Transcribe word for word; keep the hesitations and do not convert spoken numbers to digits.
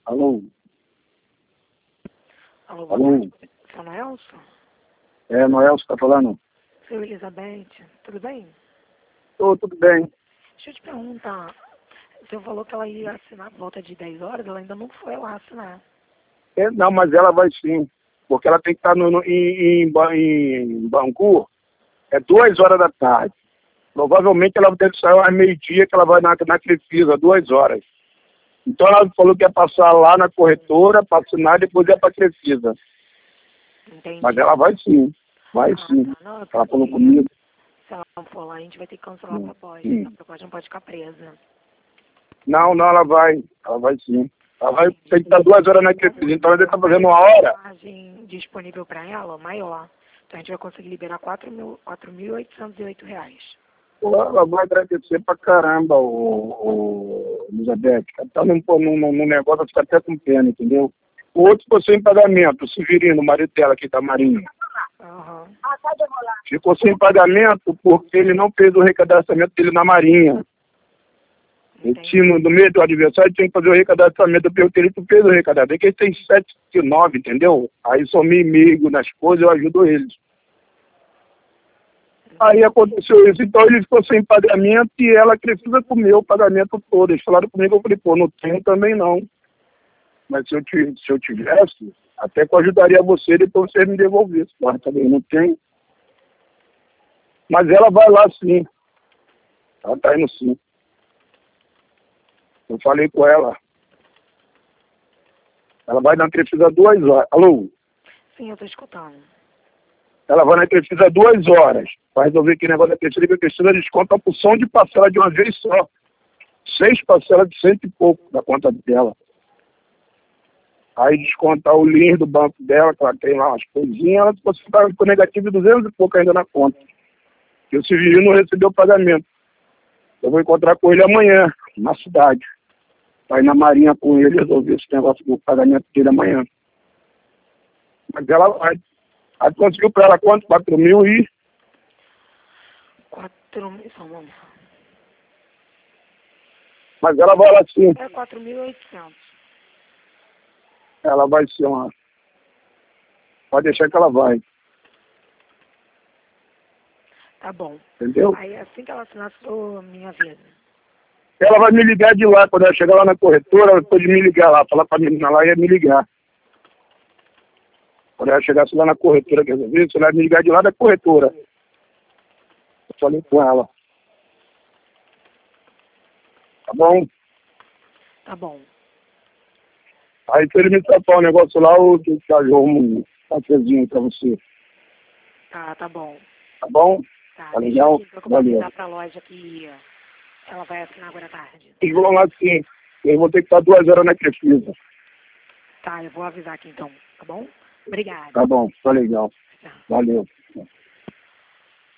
Alô? Alô, boa Alô? tarde. Seu Nelson? É, Noel, você está falando? Seu Elizabeth, tudo bem? Tô, tudo bem. Deixa eu te perguntar, o senhor falou que ela ia assinar por volta de dez horas, ela ainda não foi lá assinar. É, não, mas ela vai sim. Porque ela tem que estar no, no, em, em, Ba- em Bangu, é duas horas da tarde. Provavelmente ela deve sair às meio-dia, que ela vai na, na Crefisa, duas horas. Então ela falou que ia passar lá na corretora para assinar e depois ia para a Crefisa. Entendi. Mas ela vai sim, vai Ah, sim. tá. Não, é Ela falou porque comigo. se ela não for lá, a gente vai ter que cancelar a Sim. proposta. Sim. A proposta não pode ficar presa. Não, não, ela vai. Ela vai sim. Ela vai, tem que estar duas horas na Crefisa. Então ela deve estar fazendo uma hora. A margem disponível para ela, maior. Então a gente vai conseguir liberar quatro mil, quatro mil oitocentos e oito reais. Pô, ela vai agradecer pra caramba, o, o Elizabeth. Tá num, num, num negócio, fica até com pena, entendeu? O outro ficou sem pagamento, o Severino, o marido dela aqui da Marinha. Aham. Ficou sem pagamento porque ele não fez o recadastramento dele na Marinha. Ele Entendi. tinha, no, no meio do aniversário, tinha que fazer o recadastramento. Eu perguntei ele, tu fez o recadastramento, porque ele tem sete e nove, entendeu? Aí sou meio amigo nas coisas, eu ajudo eles. Aí aconteceu isso, então ele ficou sem pagamento e ela precisa comer o pagamento todo. Eles falaram comigo, eu falei, pô, não tenho também não. Mas se eu, tivesse, se eu tivesse, até que eu ajudaria você, depois você me devolvesse. Mas também não tenho. Mas ela vai lá sim. Ela tá indo sim. Eu falei com ela. Ela vai na Crefisa duas horas. Alô? Sim, eu tô escutando. Ela vai na Crefisa duas horas. Vai resolver aquele negócio da Crefisa, que a Crefisa desconta a porção de parcela de uma vez só. Seis parcelas de cento e pouco da conta dela. Aí descontar o link do banco dela, que ela tem lá umas coisinhas, ela você tá com negativo de duzentos e pouco ainda na conta. E o Severino não recebeu o pagamento. Eu vou encontrar com ele amanhã, na cidade. Vai na Marinha com ele resolver esse negócio do pagamento dele amanhã. Mas ela vai. Aí conseguiu para ela quanto? quatro mil e... quatro mil, só um momento. Mas ela vai lá sim. É quatro mil e oitocentos. Ela vai ser uma... Pode deixar que ela vai. Tá bom. Entendeu? Aí assim que ela assinar, sou minha vida. Ela vai me ligar de lá. Quando ela chegar lá na corretora, ela pode me ligar lá. Falar pra menina lá e ia me ligar. Quando ela chegasse lá na corretora, quer dizer, você vai me ligar de lá da corretora. Eu falei com ela. Tá bom? Tá bom. Aí se ele me tratar o negócio lá, eu te arrumo um cafezinho pra você. Tá, tá bom. Tá bom? Tá, Tá deixa legal? aqui, então que eu vou Valeu. avisar pra loja que ela vai assinar agora à tarde. Eles vão lá sim. Eu vou ter que estar duas horas na Crefisa. Tá, eu vou avisar aqui então, tá bom? Obrigada. Tá bom, tá legal. Tchau. Valeu.